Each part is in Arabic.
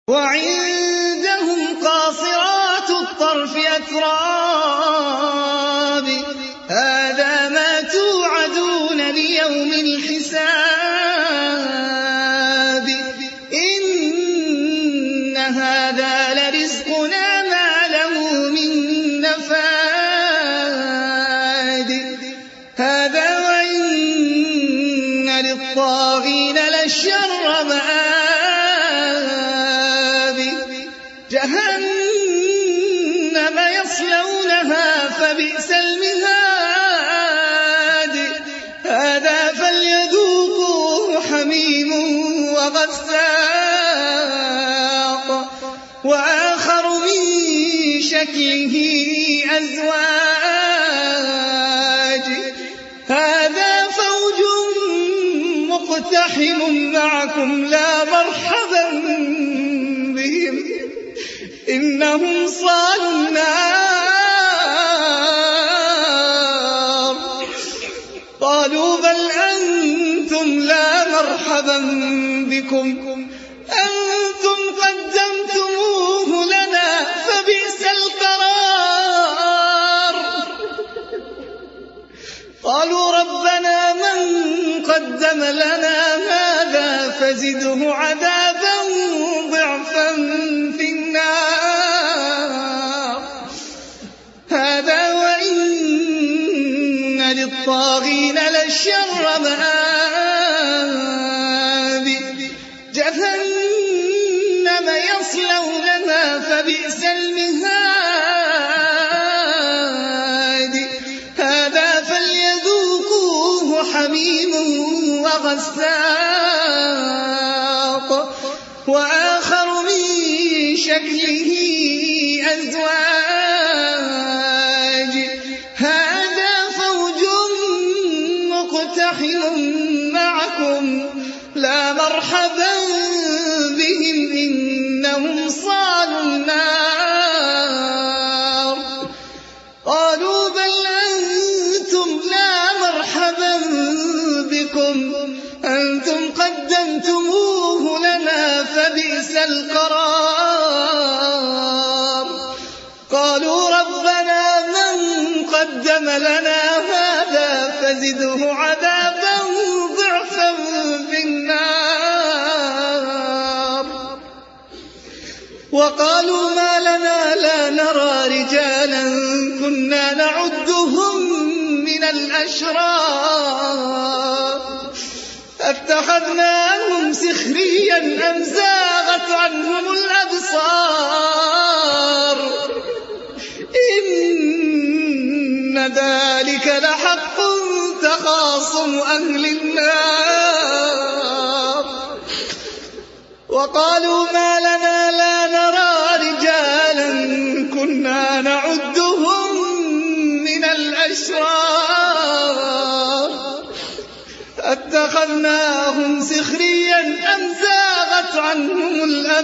وعندهم قاصرات الطرف أتراب هذا ما توعدون ليوم الحساب إن هذا لرزقنا ما له من نفاد هذا وإن للطاغين لشر مآب جهنم يصلونها فبئس المهاد هذا فليذوقوه حميم وغساق وآخر من شكله أزواج هذا فوج مقتحم معكم لا مرحبا بهم إنهم صالوا النار قالوا بل أنتم لا مرحبا بكم أنتم قدمتموه لنا فبئس القرار قالوا ربنا من قدم لنا هذا فزده عذابا ضعفا في النار هذا وإن للطاغين لشر مآب جهنم يصلونها فبئس المهاد هذا فليذوقوه حميم وغساق وآخر من شكله أزواج هذا فوج مقتحم معكم لا مرحبا بهم إنهم صالوا النار قالوا بل أنتم لا مرحبا بكم أنتم قدمتموه لنا فبئس القرار قالوا ربنا من قدم لنا هذا فزده عذابا ضعفا في النار وقالوا ما لنا لا نرى رجالا كنا نعدهم من الأشرار أتخذناهم سخريا أم زاغت عنهم الأبصار إن ذلك لحق تخاصم أهل النار وقالوا ما لنا لا نرى رجالا كنا نعدهم من الأشرار أتخذناهم سخريا أم زاغت عنهم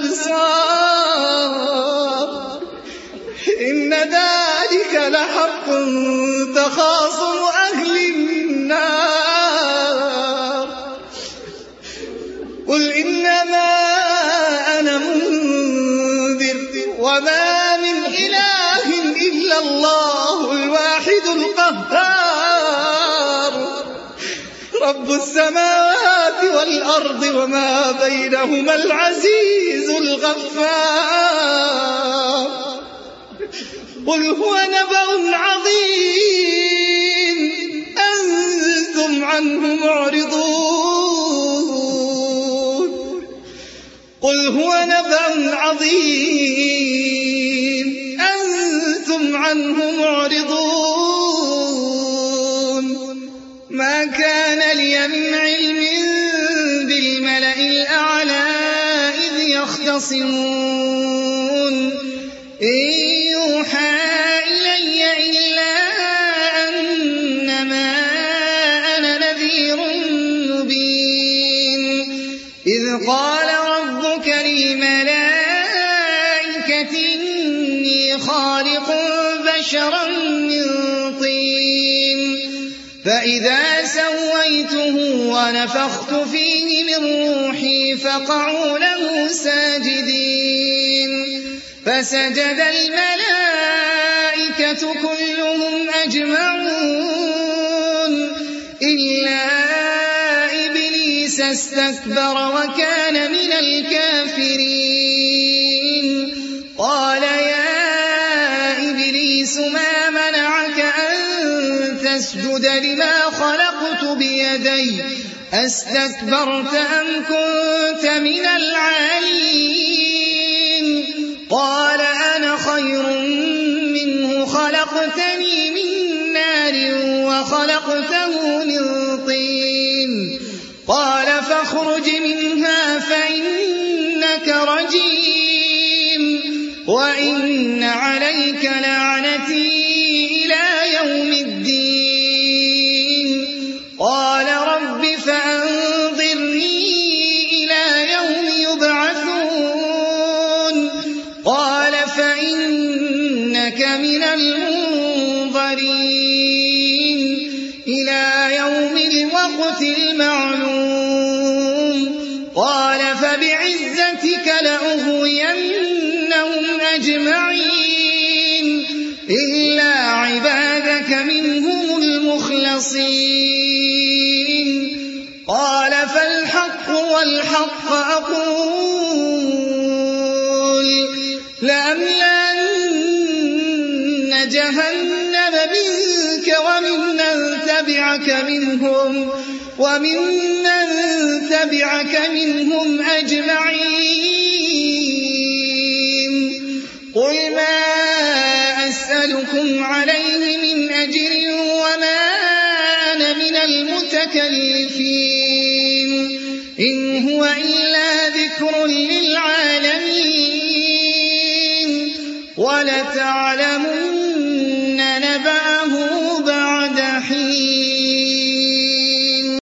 الأبصار إن ذلك لحق تخاصم أهل النار قل إنما أنا منذر وما من إله إلا الله الواحد القهار رب السماوات والأرض وما بينهما العزيز الغفار قل هو نبأ عظيم أنتم عنه معرضون قل هو نبأ عظيم أنتم عنه معرضون ما كان لي من علم بالملأ الأعلى إذ يختصمون إن يوحى إلي إلا أنما أنا نذير مبين إذ قال ربك للملائكة إني خالق بشرا من طين فإذا سويته ونفخت فيه من روحي فقعوا له ساجدين فسجد الملائكة كلهم أجمعون إلا إبليس استكبر وكان من الكافرين. قال يا إبليس ما منعك أن تسجد لما خلقت بيدي أستكبرت أم كنت من العالين؟ قال أنا خير منه خلقتني من نار وخلقته من طين. قال فاخرج منها فإنك رجيم وإن عليك لعنتي إلى يوم الدين. قال رب فأنظرني إلى يوم يبعثون. قال فإنك من المنظرين إلى يوم الوقت المعلوم. قال فبعزتك لأغوينهم أجمعين إلا عبادك منهم المخلصين. قال فالحق والحق أقول لأملأن جهنم منك وممن تبعك منهم أجمعين. قل ما أسألكم عليه من أجر وما أنا من المتكلفين إن هو إلا ذكر للعالمين ولتعلمن